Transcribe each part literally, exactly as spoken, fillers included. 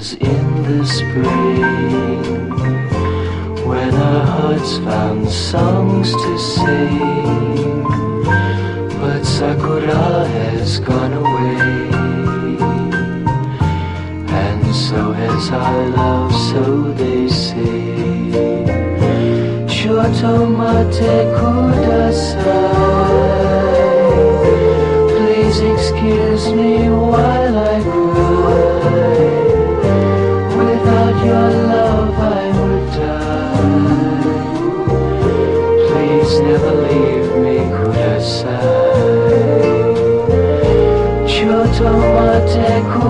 was in the spring, when our hearts found songs to sing. But Sakura has gone away, and so has our love, so they say. Shoto mate kudasai, please excuse me while I cry. Without your love I would die. Please never leave me, kudasai. Shoto mate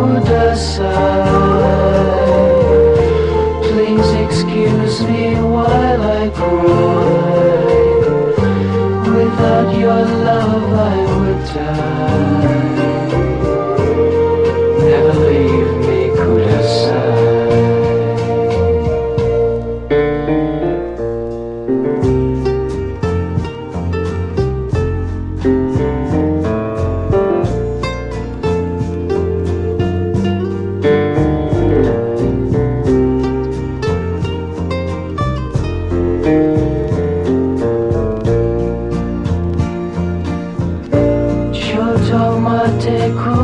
kudasai, please excuse me while I cry. Without your love I would die. Never leave me, kudasai. Shoto mate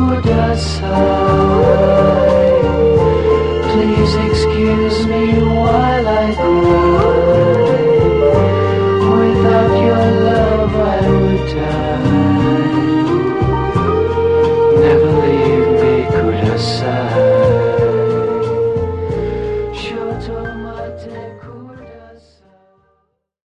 kudasai, please excuse me while I cry. Without your love I would die. Never leave